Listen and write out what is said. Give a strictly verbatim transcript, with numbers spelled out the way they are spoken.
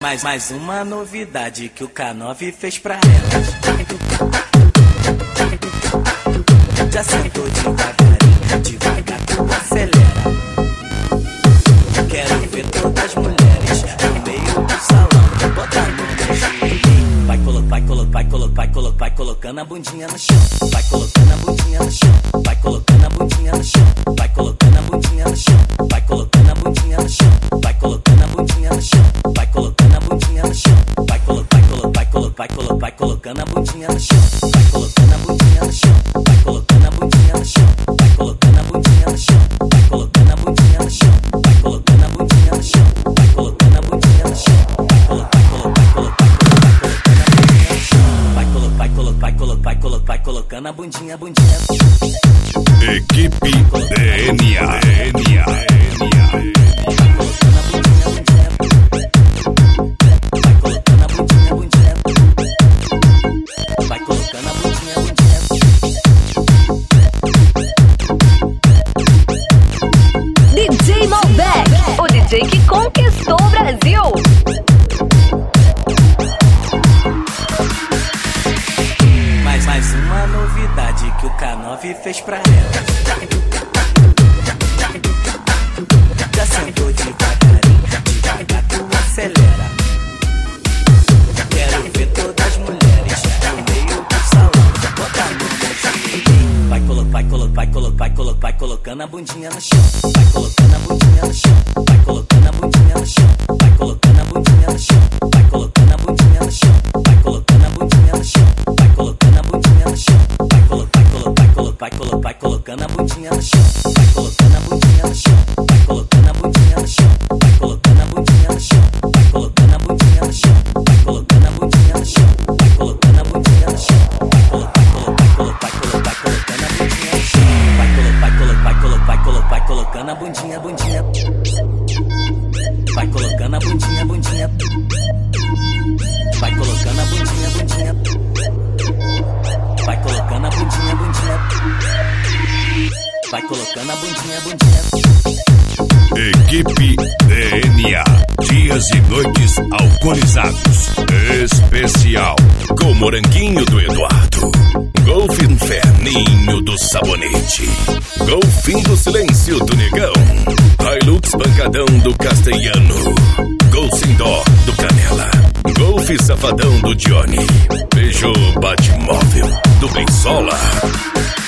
Mais, mais uma novidade que o K nove fez pra elas. Já sentou devagarinho, devagar tu acelera. Quero ver todas as mulheres no meio do salão, botando no joelho. Vai colo, vai colo, vai colo, vai colo, vai colocando a bundinha no chão. Vai colocando a bundinha no chão. Vai colocando a bundinha no chão. Vai colocando a bundinha no chão. Vai colocando a bundinha no chão. Vai colocando a bundinha no chão. Vai colocando a bundinha no chão. Vai colo, vai colo, vai colo, vai colo, vai colocando a bundinha no chão. Vai colocando a bundinha no chão. Vai colocando a bundinha no chão. Vai colocando a bundinha no chão. Vai colocando a bundinha no chão. Vai colocando a bundinha no chão. Vai colocando a bundinha no chão. Vai colo, vai colo, vai colo, vai colo, vai colocando a bundinha no chão. Vai colo, vai colo, vai colo, vai colo, vai colocando a bundinha, bundinha. Equipe D N A. D N A. D J Malbec, o D J que conquistou o Brasil. Mais, mais uma novidade que o K nove fez pra ela. Já sentou devagarinho, devagar tu acelera. Quero ver todas as mulheres no meio do salão, botando no joelho. Vai colo, vai colo, vai colo, vai colo, vai colocando a bundinha no chão. Vai colocando a bundinha no chão. Vai colocando a bundinha no chão. Vai colocando a bundinha no chão. Vai colocando a bundinha no chão. Vai colocando a bundinha no chão. Vai colocando a bundinha no chão. Vai colo, vai colo, vai colo, vai colo, vai colocando a bundinha no chão. Vai colocando a bundinha no chão. Vai colocando a bundinha no chão. Vai colocando a bundinha no chão. Vai colocando a bundinha no chão. Vai colocando a bundinha no chão. Vai colocando a bundinha no chão. Vai colo, vai colo, vai colo, vai colo, vai colocando a bundinha no chão. Vai colo, vai colo, vai colo, vai colo, vai colocando a bundinha, bundinha. Vai colocando a bundinha, bundinha. Vai colocando a bundinha, bundinha. Vai colocando a bundinha, bundinha. Vai colocando a bundinha, bundinha. Equipe D N A. Dias e noites alcoolizados. Especial com Moranguinho do Eduardo. Golfe Inferninho do Sabonete. Golfinho do Silêncio do Negão. Hilux Pancadão do Castelhano. Gol Sem Dó do Canela. Golfe Safadão do Johnny. Peugeot Batmóvel do Bensola.